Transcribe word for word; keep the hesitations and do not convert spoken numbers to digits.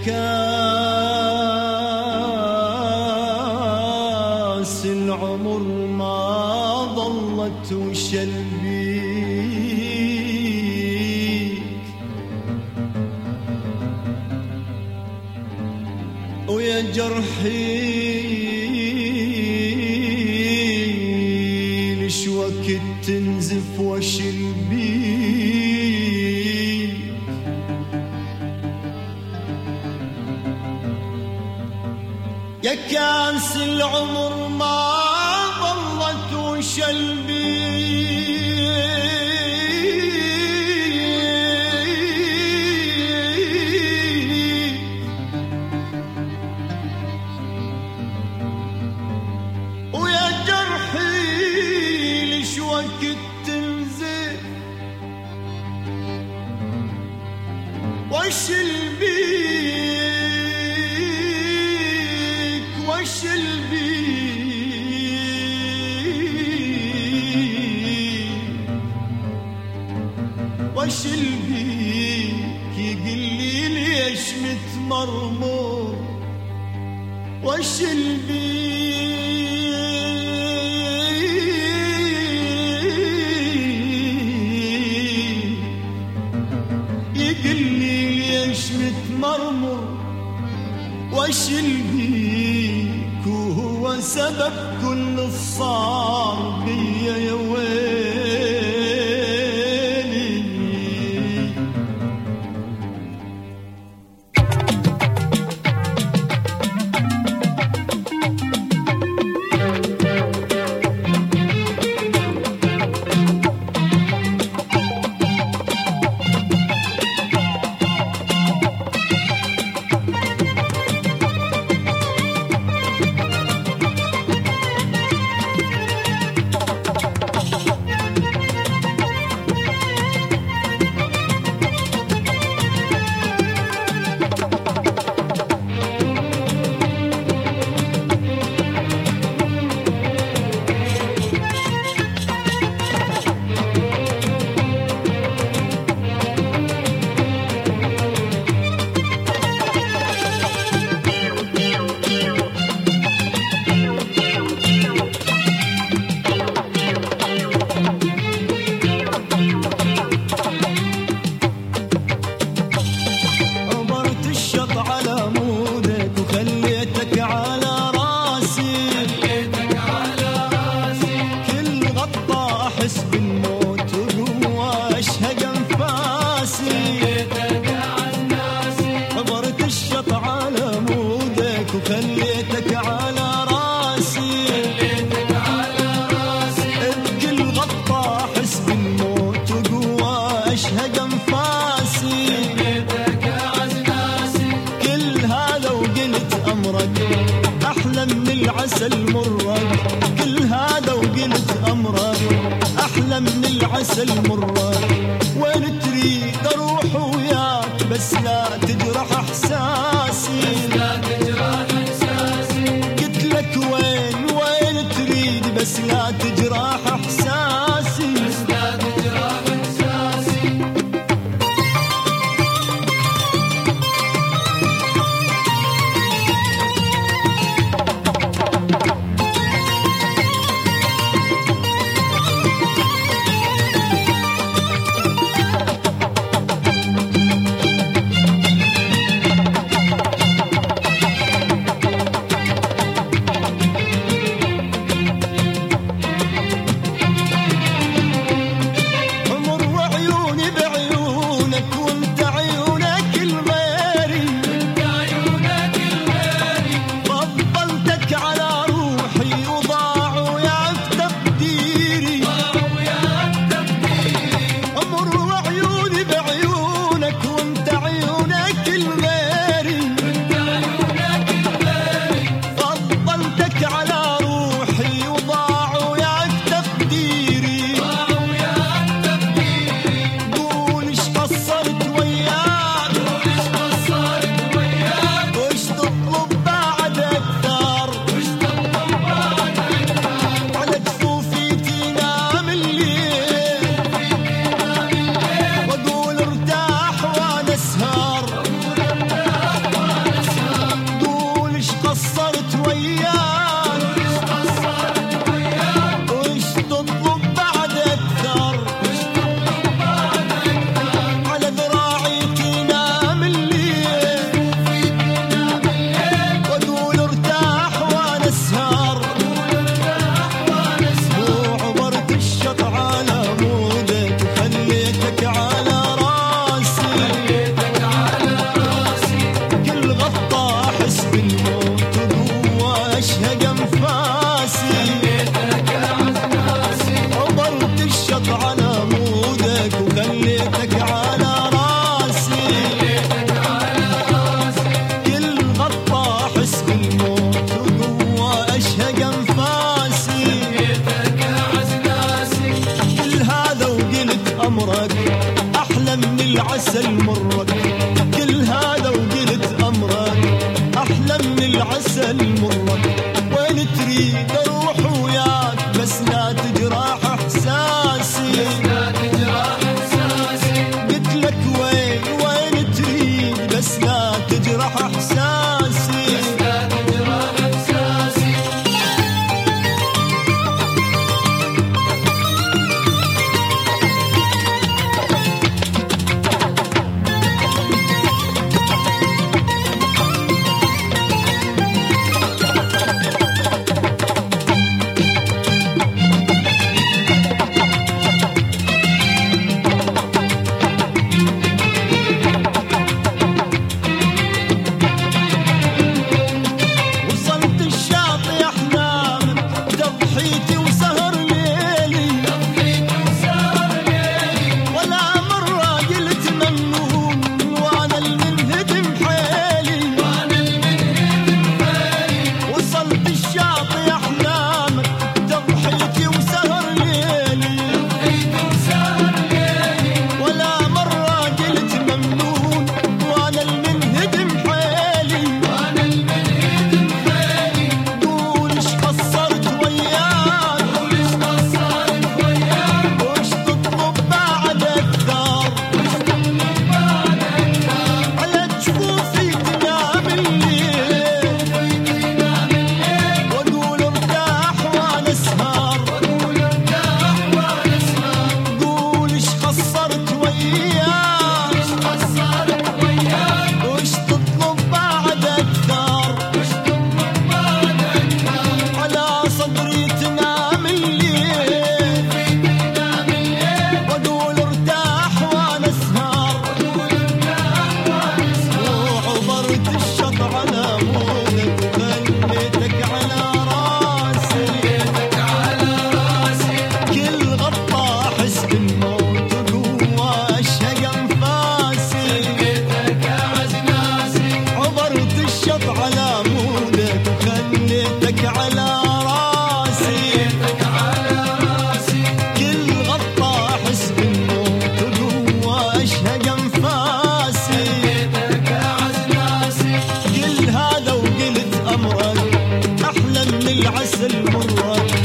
كاس العمر ما ظلت وشلبيك ويا جرحي ليش وقت تنزف واشل بيك يا كاس العمر ما ظلت وشل بيك ويا جرحي ليش وقت تنزف واشل بيك واشل بيك واشل بيك يقلي ليش متمرمر واشل بيك يقلي ليش متمرمر واشل بيك وهو سبب كل الصار بيا يا ويلي خليتك على راسي خليتك على راسي بكل غطى احس بالموت وقوى اشهق انفاسي خليتك عزناسي كل هذا وقلت امرك احلى من العسل مرك كل هذا وقلت امرك احلى من العسل مرك وين تريد اروح وياك بس لا تجرح احساسي بس لا تجرح احساسي بس لا تجرح احساسي أمرك أحلى من العسل مرك، كل هذا وقلت أمرك أحلى من العسل مرك. وين تريد أروح وياك بس لا تجرح إحساسي، قلت لك وين وين تريد بس لا تجرح إحساسي. العسل مرة